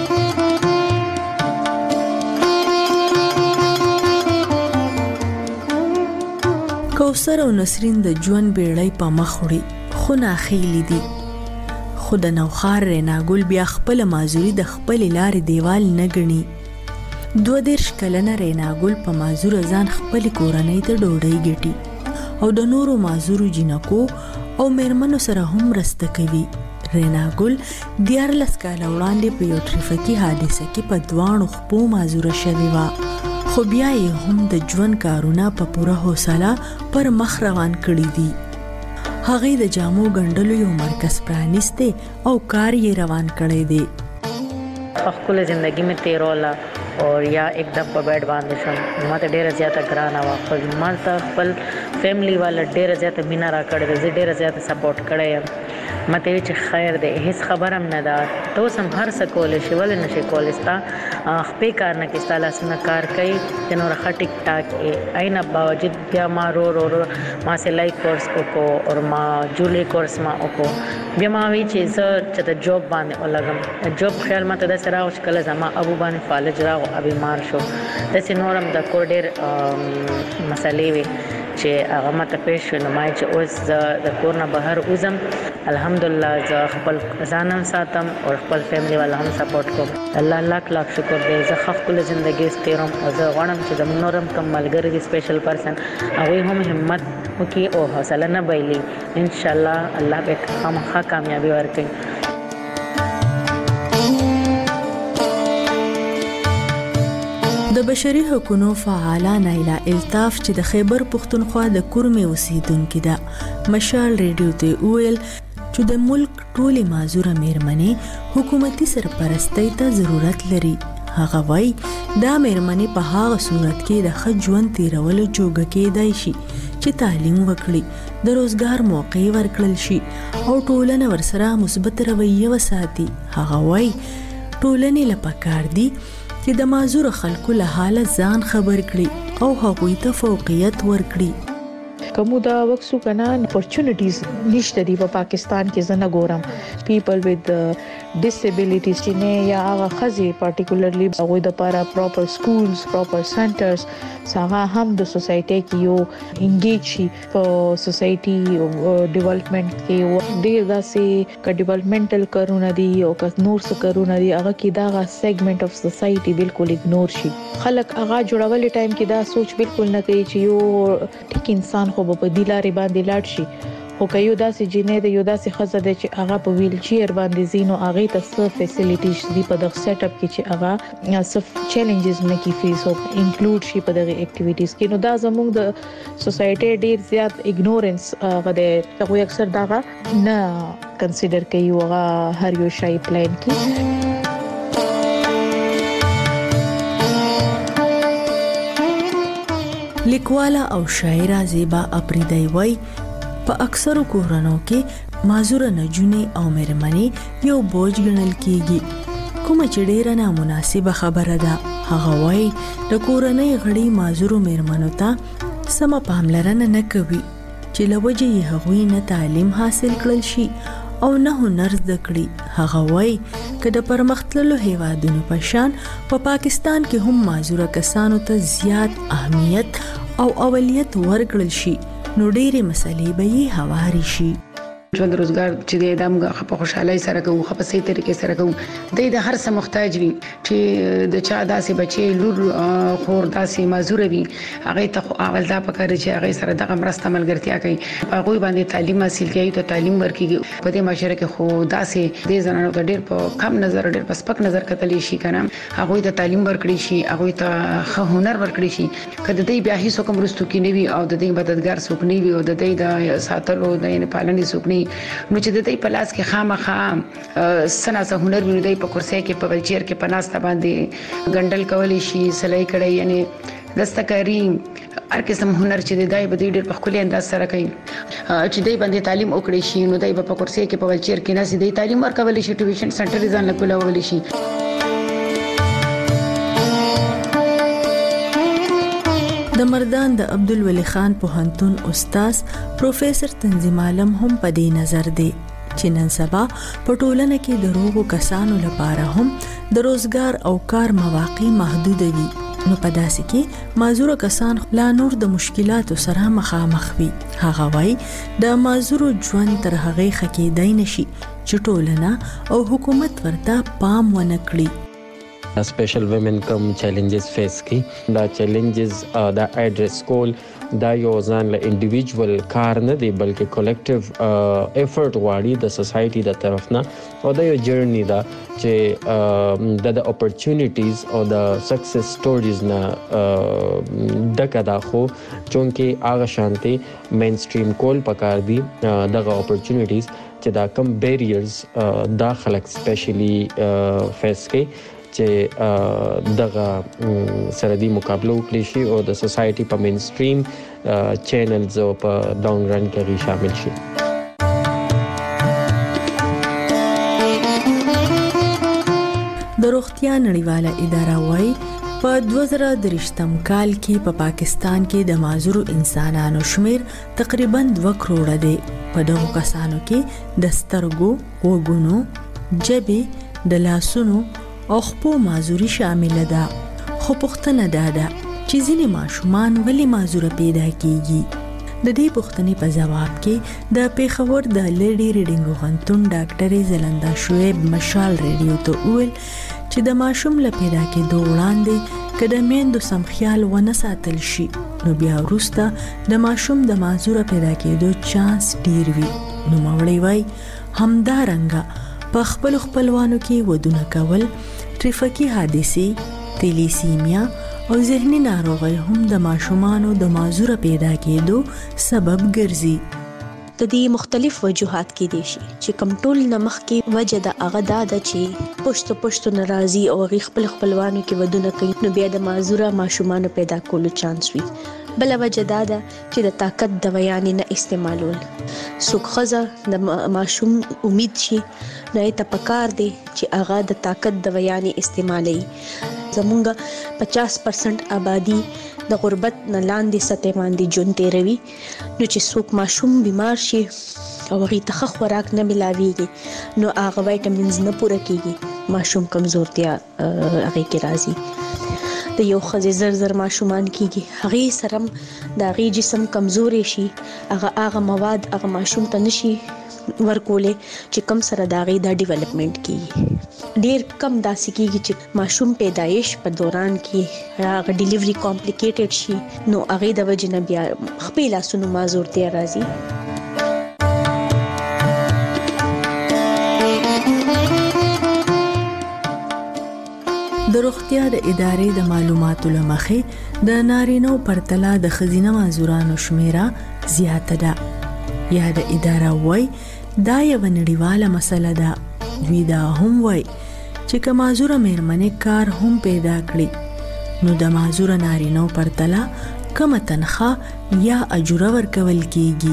کوثر او نسرین د ژوند بیړۍ په مخ وړي خو ناخیلي دي خو د نوخار ریناګل بیا خپل مازوري د خپل لارې دیوال نه ګڼي. 22 کلنه ریناګل په مازور ځان خپل کورنۍ ته ډوډۍ ګټي او د نورو مازورو جنکو او میرمنو سره هم مرسته کوي. ریناګل 14 کاله وړاندې په یو ټریفیکي حادثه کې په دوانو خپو مازوره شوې وه خو بیا یې هم د ژوند کارونه په پوره حوصله پر مخ روان کړي دي. هغې د جامو ګنډلو یو مرکز پرانیستی او کار یې روان کړی دی. خپل زندگی میں تیرولا اور یا एकदम په بیډ باندې شم ماته ډیره زیاته ګرانه وه خو ماته خپل فیملی والا ډیره زیاته مینا را کړې ده زه ډیره زیاته سپورټ کړی یم ماته وی چې خیر دی هیڅ خبر هم نه ده ته اوس هم هر څه کولی شي ولې نشي کولی ستا خپې کار نه کې ستا لاسونه کار کوي چې نور ښه ټیک ټاک اینا باوجود بیا ما رو ما سلای کورس وکړو او ما جولې کورس ما وکړو بیا ما وی چې زه چې د جوب باندې ولګم جوب خیال ماته داسې راغو چې کله زما ابو باندې فالج راغو بیمار شو داسې نورم د کور ډېر مسلې وي چې هغه ماته پیښ شو نو ما چې اوس زه د کور نه بهر وځم الحمدلله زه خپل ځان هم ساتم او خپل فیملی والا هم سپورټ کوم. الله لاک شکر دی زه خپل ژوندۍ تیروم او زه غواړم چې د نورم کم ملګری دي سپیشل پرسن هغوی هم همت وکړي او حوصله نه بایلي انشاءالله الله به خامخا کامیابي ورکړي. د بشري حقوقو فعاله نایلا الطاف چې د خیبر پښتونخوا د کورمې اوسیدونکې ده مشال ریډیو ته ویل چې د ملک ټولې معذوره میرمنې حکومتي سرپرستۍ ته ضرورت لري. هغه وایي دا میرمنې په هغه صورت کې د ښه ژوند تیرولو جوګه کېدای شي چې تعلیم وکړي د روزګار موقع ورکړل شي او ټولنه ورسره مثبت رویه وساتي. هغه وایي ټولنې له پکار دي چې د معذور خلکو له حاله ځان خبر کړي او هغوی ته فوقیت ورکړي. کومو دا وکسو کنه اپورچونټیز نشته دی په پاکستان کې زنه ګورم پیپل وذ ډیسابیلیټیز چې نه یا هغه خزي پارټیکولرلی هغه د لپاره پراپر سکولز پراپر سنټرز څنګه هم د سوسايټي کې یو انګیج شي په سوسايټي ډیولپمنٹ کې ډیر داسې ک ډیولپمنټل کارونه دي او ک نور څه کارونه دي هغه کې دا سیګمنټ اف سوسايټي بالکل اګنور شي. خلک هغه جوړول ټایم کې دا سوچ بالکل نه کوي چې یو ټیک انسان خو په دلاري باندې لاړ شي خو که یو داسې جنې د یو داسې خزه د چې هغه په ویل چیر باندې زینو هغه ته څه فیسیلیټیز دي په دغه سیټ اپ کې چې هغه څه چیلنجز نه کی فیس او انکلود شي په دغه اکټیویټیز کې نو دا زموږ د سوسايټي ډیر زیات اګنورنس غده هغه اکثر دا نه کنسیډر کوي هغه هر یو شای پلان کې. لیکواله او شاعره زیبا اپریدی وای په اکثرو کورونو کې معذور نجونې او مېرمنې یو بوج ګڼل کیږي کومه چې ډیره نامناسبه خبره ده. هغه وای د کورنۍ غړي معذور مېرمنو ته سم پاملرنه نه کوي چې لوجه یې هغوی نه تعلیم حاصل کړل شي او نه هنر زده کړي. هغه وای که د پرمختللو هیوادونو په شان په پاکستان کې هم معذور کسانو ته زیات اهمیت او اولویت ورکړل شي نو ډېرې مسلې به یې هواري شي. ژوند روزګار چې د ادم په خوشحالي سره کوو خو په صحیح طریقې سره کوو د هر څه محتاج وي چې د چا داسې بچي لور خور داسې معذور وي هغه ته اول دا پکاره چې هغه سره دغه مرسته ملګرتیا کوي هغه باندې تعلیم حاصل کوي ته تعلیم ورکړي په دې معاشره کې خو داسې د زنانو ته ډېر په کم نظر ډېر په سپک نظر کتل شي کنه هغه ته تعلیم ورکړي شي هغه ته ښه هنر ورکړي شي کله دې بیا هیڅ کوم رستو کې نه وي او د دې مددگار څوک نه وي او د دې د ساتلو د پالنې څوک نه نو چې د دې په لاس کې خامخا سنا سه هنر ویني د په کرسي کې په ولچیر کې پناسته باندې ګندل کولې شي سلای کړي یعنی دستکاری هر قسم هنر چې دای په ډېر په خپل انداز سره کوي چې دای باندې تعلیم وکړي شي نو دای په کرسي کې په ولچیر کې نه سي دای تعلیم ورکول شي ټیوشن سنټر ځان له کولول شي. د مردان د عبدالولي خان پوهنتون استاد پروفیسور تنظیم عالم هم په دې نظر دی چې نن سبا په ټولنه کې د روغو کسانو لپاره هم د روزګار او کار مواقع محدود دي. نو په داسې کې معذور کسان لا نور د مشکلاتو سره مخامخ وي. هغه وایي د معذور ژوند تر هغه خکېدای نشي چې ټولنه او حکومت ورته پام ونه کړي. سپیشل ویمن کم چیلنجز فیس کی دا چیلنجز دا ایڈریس کول دا یو ځان له انډیویډوال کار نه دی بلکې کلیکټیو ایفورت غواړي د سوسایټي د طرف نه او دا یو جرنی دا چې د اپورچونټیز او د سکسس سټوریز نه دغه دا خو چونکې هغه شانتي مین سټریم کول پکار دی دغه اپورچونټیز چې دا کم بیریرز دا خلک سپیشلی فیس کوي چې دغه سره دی مقابله وکړي شي او د سوسایټي په مین سټریم چینلز او په ډاون رن کې شامل شي. د روغتیا نړیواله اداره وايي په 2023م کال کې په پاکستان کې د معذور انسانانو شمیر تقریبا 2 کروڑه دی. په دغو کسانو کې د سترګو، وګونو، جبې، د لاسونو او خپو معذوري شامل ده. خو پوښتنه ده چې ځینې ماشومان ولې معذوره پیدا کیږي. د دې پوښتنې په جواب کې د پیښور د لیډي ریډینګ پوهنتون ډاکټر زلنده شعیب مشال ریډیو ته وویل چې د ماشوم له پیدا کېدو وړاندې که د میندو سم خیال ونه ساتل شي نو بیا وروسته د ماشوم د معذوره پیدا کېدو چانس ډیر وي. نو موري وای همدارنګه په خپل خپلوانو کې ودونه کول، ټریفیکي حادثې، تیلیسیمیا او ذهني ناروغي هم د ماشومانو د معذوره پیدا کېدو سبب ګرځي. د دې مختلف وجوهات کې دي چې کوم ټول نمخ کې وجه د هغه ده چې پښتو ناراضي او خپل خپلوانو کې ودونه کوي نو بیا د معذوره ماشومانو پیدا کولو چانس وي. بل وجه دا ده چې د طاقت د بیان نه استعمالول. څوک ښځه د ماشوم امید شي نه ته پکار دی چې هغه د طاقت د بیان استعمالي. زمونږ 50% آبادی د غربت نه لاندې سطح باندې ژوند تیروي نو چې څوک ماشوم بیمار شي او هغه ته خوراک نه ملاويږي نو هغه وایټامینز نه پوره کیږي، ماشوم کمزورتیا هغه کې راځي. د یو ښځې زر ماشومان کیږي، هغه سره د هغه جسم کمزوري شي، هغه مواد هغه ماشوم ته نشي ورکولې چې کم سره د هغه د ډیولپمنٹ کیږي. ډیر کم داسې کیږي چې ماشوم پیدایش په دوران کې هغه ډیلیوري کمپلیکیټډ شي نو هغه د وجې نه بیا خپل لاسونو معذورتیا راځي. د روغتیا د ادارې د معلوماتو لمخې د نارینو پرتله د ښځینه معذورانو شمیره زیاته ده. یا د اداره وای دا یو نړیواله مسله ده. دوی دا هم وای چې که معذوره میرمنې کار هم پیدا کړي نو د معذوره نارینو پرتله کمه تنخواه یا اجوره ورکول کیږي.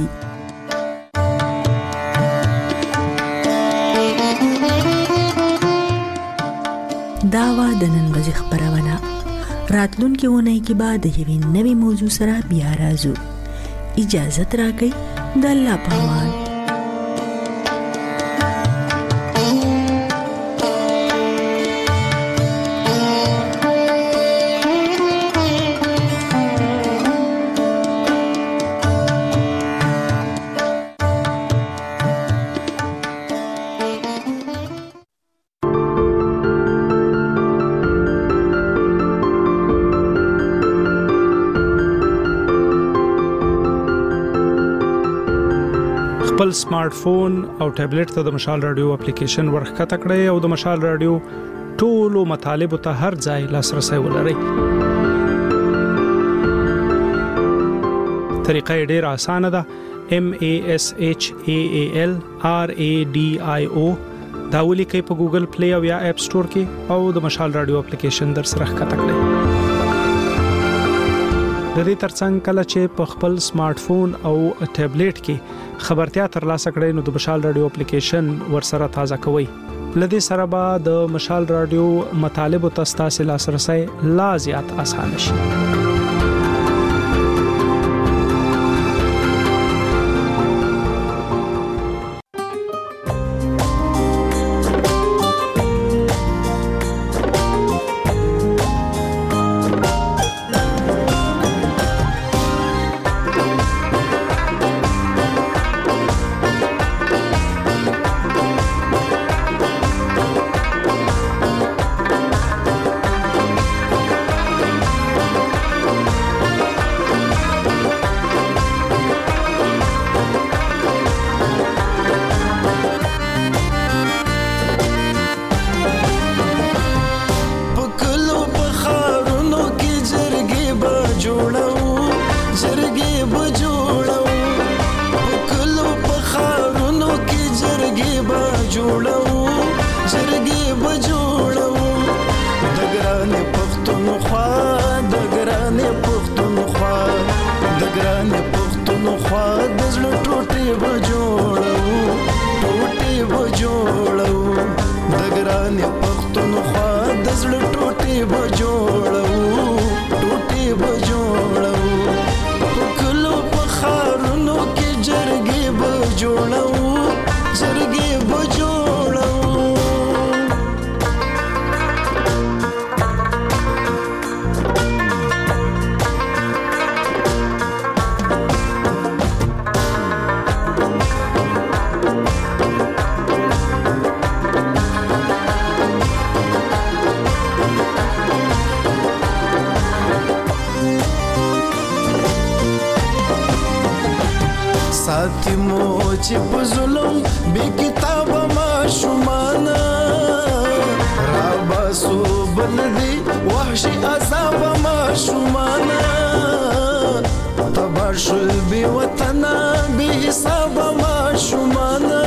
دا وا د نن ورځې خبرونه. راتلونکي اونۍ کې به د یوې نوې موضوع سره بیا راځو. اجازه راکړئ. د الله په امان. خپل سمارټ فون او ټابلیټ ته د مشال رادیو اپلیکیشن ورخکته کړئ او د مشال رادیو ټولو مطالبه ته هر ځای لاسرسي ولرئ. طریقه ډېر اسانه ده. MASHAAL RADIO دا ولیکئ په ګوګل پلی او یا اپ سٹور کې او د مشال رادیو اپلیکیشن در سره ښکته کړئ. د دې ترڅنګ کله چې په خپل سمارټ فون او ټابلیټ کې خبرتیا ترلاسه کړئ نو د مشال رادیو اپلیکیشن ورسره تازه کوئ. لدې سره به د مشال رادیو مطالب او تاسو لاسرسي لا زیات اسانه شي. یتیمو چې په ظلم بې کتابه ماشومانه راباسو بل دي وحشي عذابه ماشومانه تبا شول بې وطنه بې حسابه ماشومانه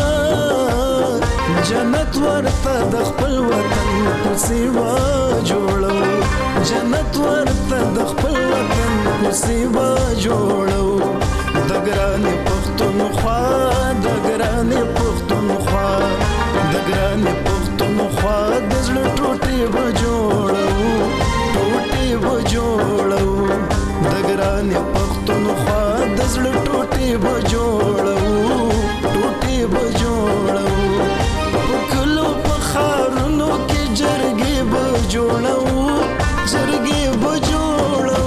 جنت ورته د خپل وطن کوڅې به جوړو جنت ورته د خپل وطن کوڅې به جوړو د ګرانې پښتونخوا د ګرانې پښتونخوا د ګرانې پښتونخوا د زړه ټوټې به جوړو ټوټې به جوړو د ګرانې پښتونخوا د زړه ټوټې به جوړو ټوټې به جوړو په کلو په ښارونو کې جرګې به جوړو جرګې به جوړو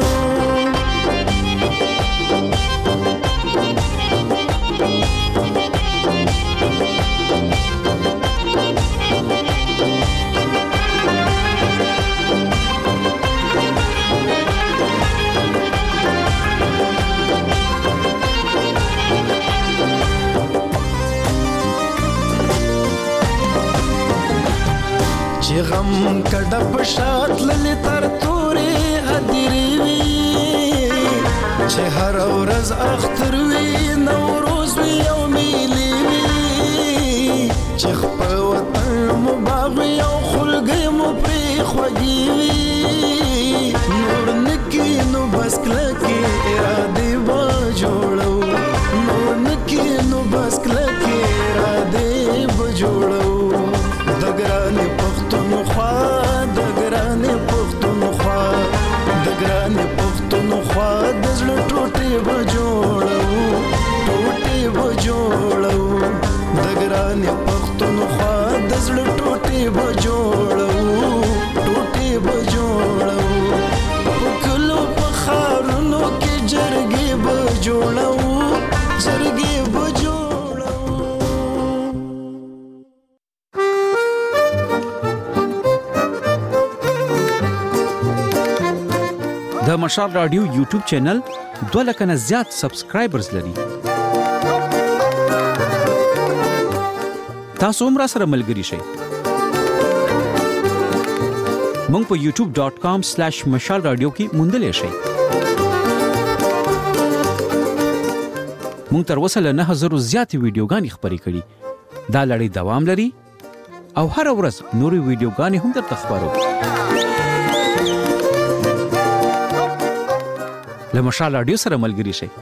چې غم کډه په شات للی تر تورې هدیرې وي چې هر ورځ اختر وي نوروز وي او میلې وي چې خپل وطن مو باغ وي او خلګۍ مو پرې خوږې وي نور نکي نو بس کلکې ارادې به جوړو نور نکي نو بس کلکې ارادې به جوړو د ګرانې پښتونخوا د ګرانې پښتونخوا د ګرانې پښتونخوا د زړه ټوټې به جوړو ټوټې به جوړو د ګرانې پښتونخوا د زړه ټوټې به جوړو ټوټې به جوړو په کلو په ښارونو کې جرګې به جوړو جرګې به جوړو د مشال رادیو یوټیوب چینل 2 لک نه زیات سبسکرایبرز لري. تاسو هم راسره ملګري شئ. مونږ په youtube.com/mashalradio کې موندلی شئ. مونږ تر اوسه له 9000 زیاتې ویډیوګانې خپرې کړي. دا لړۍ دوام لري او هر ورځ نورې ویډیوګانې هم درته خپرو. له مشال رادیو سره ملګري شئ.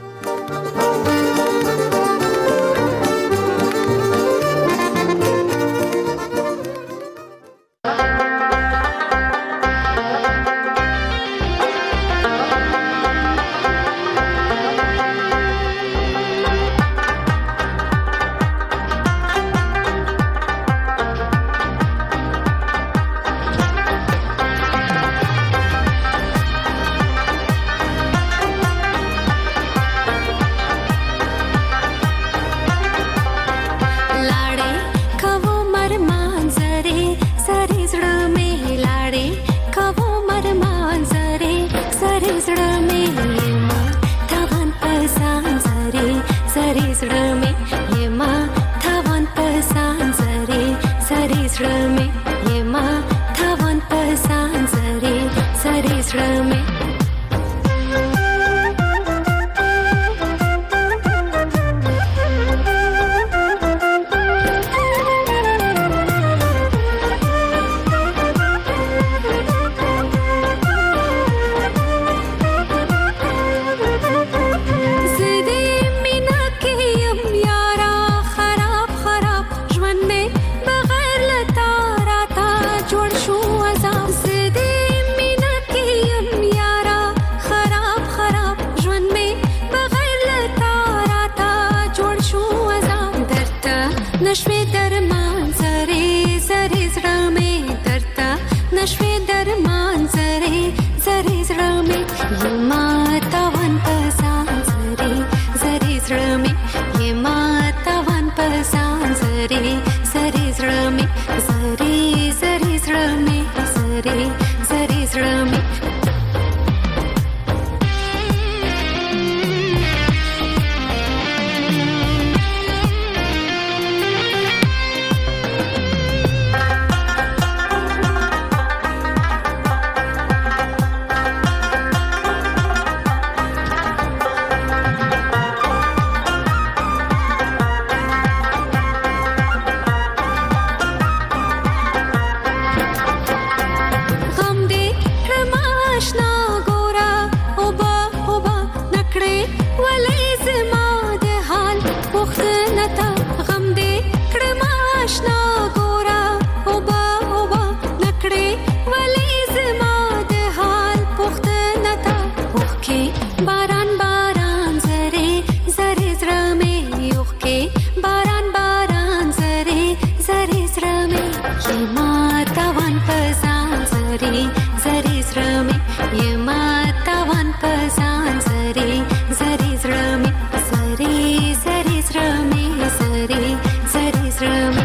پزان زری زری زړه مې زری زری زړه مې زری زری زړه مې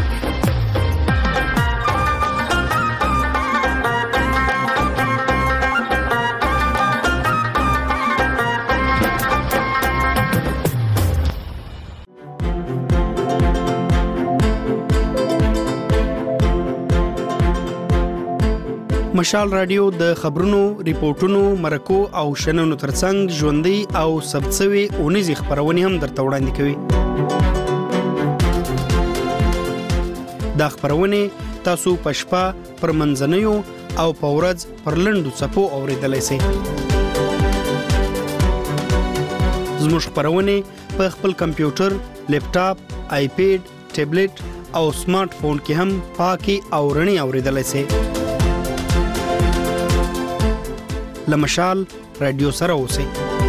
مشال رادیو د خبرونو، ریپورتونو، مرکو او شننو ترڅنګ ژوندۍ او ثبتسوي اونیزې خبرونه هم درته وړاندې کوي. دا خبرونه تاسو په شپه پر منځنیو او په ورځ پر لنډو څپو اوریدلای شئ. زموږ خبرونه په خپل کمپیوټر، لیپټاپ، آیپیډ، ټابلیټ او سمارټ فون کې هم پاکي او رڼي اوریدلای شئ. لمشال رادیو سره اوسئ.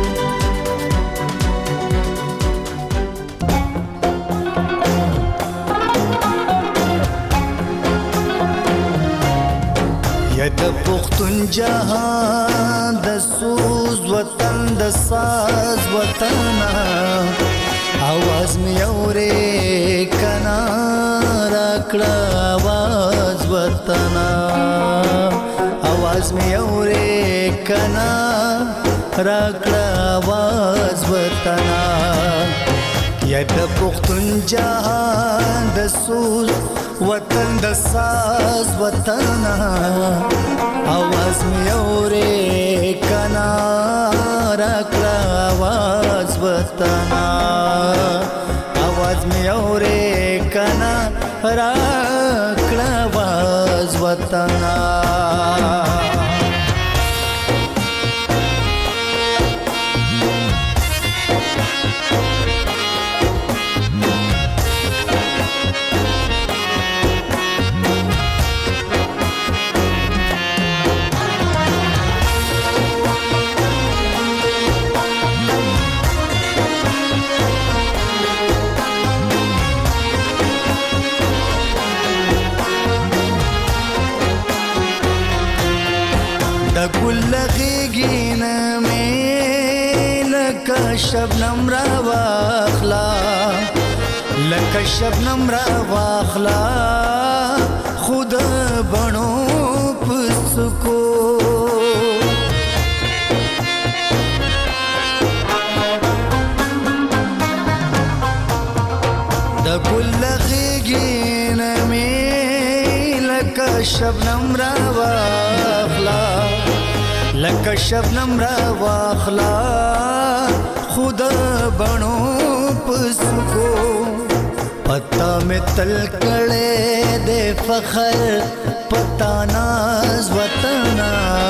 یا د پښتون جهان د سوز وطن د ساز وطن आवाज می اورې کنا راکړه आवाज وطن आवाज می اورې کنا راکړه आवाज وطن یا د پښتون جهان د سوز وطن د ساز وطن आवाज می اورې کنا راکړه आवाज وطن आवाज می اورې کنا راکړه आवाज وطن ګل غیږینه مې لکه شبنم را واخلا لکه شبنم را واخلا خود بڼو پسکو د ګل غیږینه مې لکه شبنم را واخلا لکه شبنم را واخلا خود بڼو پسکو پتا میں تل کړه دے فخر پتا ناز وطن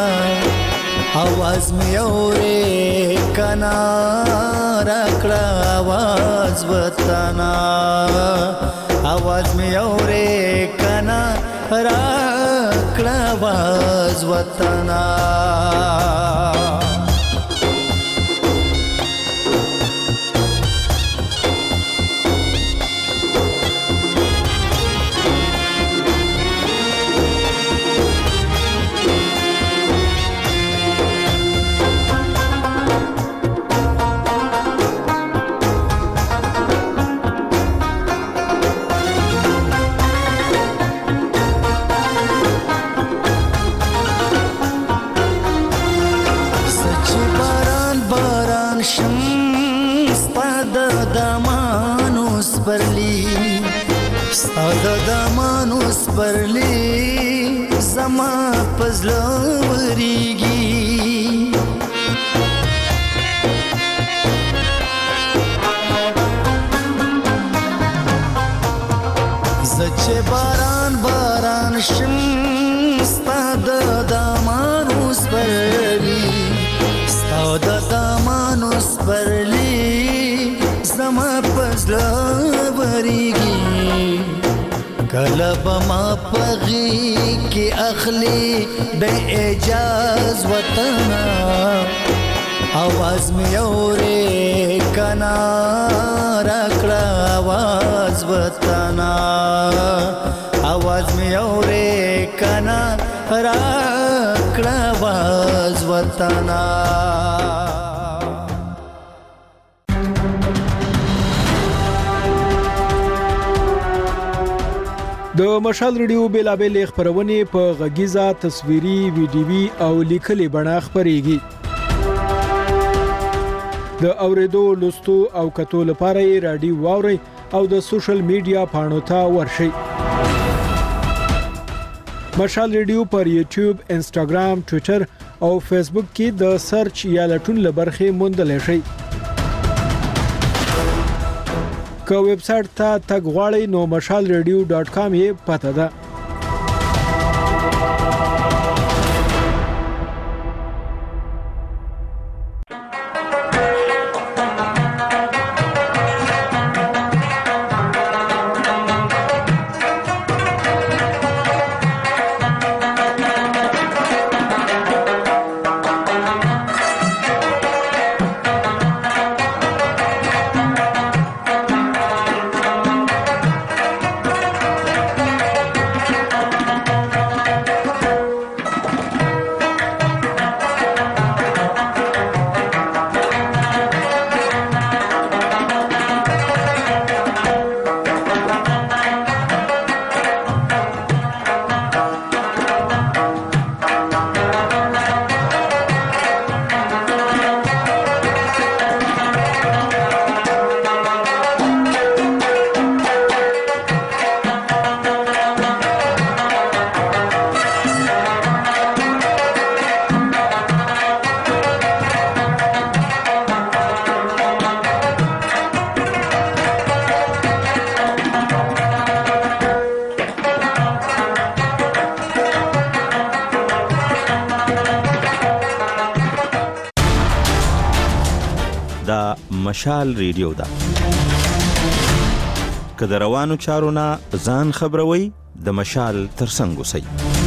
आवाज میں اورې کنا راکړه आवाज وطن आवाज میں اورې کنا راکړه आवाज وطن دمانوس برلی زما پزلا وریگی زچه باران باران شم ستاد دمانوس برلی ستاد دمانوس برلی زما پزلا وریگی کلب ما پغی کی اخلی بے اجاز وطن आवाज میں اورې کنا راکړه आवाज وطن आवाज میں اورې کنا راکړه आवाज وطنا. د مشال ریډیو بیلابېل خبرونه په غږیزه تصویري ویډیوي او لیکلي بڼه خبريږي. د اوریدو لوستو او کتو لپاره یې رادیو واوري او د سوشل میډیا پاڼو ته ورشئ. مشال ریډیو پر یوټیوب، انسټاګرام، ټوئیټر او فیسبوک کې د سرچ یا لټون لبرخې موندلی شئ. که ویب سټ ته تګ غواړئ نو mashalradio.com یې پته ده. مشال ریډیو ده. که د روانو چارو نه ځان خبروي د مشال ترڅنګ اوسئ.